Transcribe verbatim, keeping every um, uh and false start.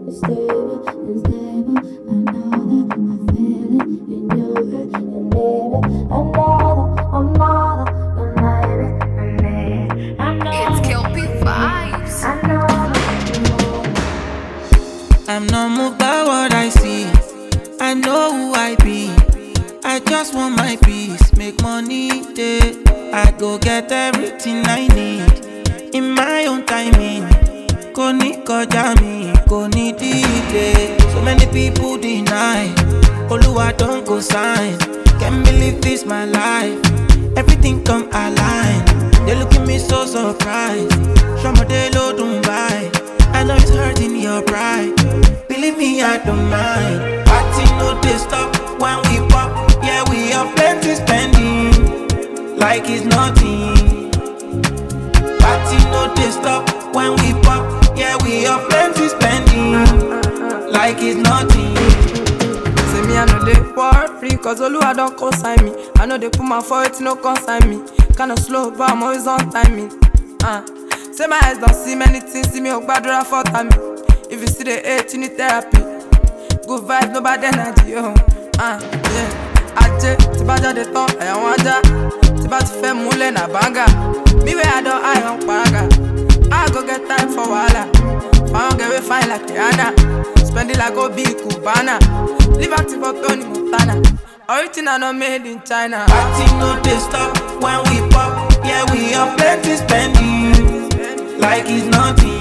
it's stable, it's stable. I know that I feel it in your head, and baby, I know that, I know that, you need it, I need it. It's Kelpie Vibes. I know that you know. I'm not moved by what I see. I know who I be. I just want my peace, make money day. I go get everything I need in my own timing. Kò ní kọjá mi, kò ní delay. So many people deny. Oluwa don't go sign. Can't believe this my life. Everything come align. They look at me so surprised. Shomode lo dun buy. I know it's hurting your pride. Believe me, I don't mind. Party no they stop when we pop. Yeah, we have plenty spending like it's nothing. Party no they stop when we pop. Yeah, we have plenty spending like it's nothing. Say me I know they worry, cause Oluwa don't consign me. I know they put my foot, no consign me. Kinda slow, but I'm always on timing. Uh. Say my eyes don't see many things, see me oh gbadura for time. If you see the hate, you need therapy. Good vibes, no bad energy, oh. Uh, yeah. Aje, ti ba jade tan, ẹ̀yàn wọn ajá. Ti ba ti fẹ́ múlẹ̀ na banga. Me where I don't eye on paraga. I go get time for wahala. Found get we fine like Rihanna. Spend it like Obi Cubana. Live active for Tony Montana. Original not made in China. Party no they stop when we pop. Yeah, we have plenty spending like it's nothing.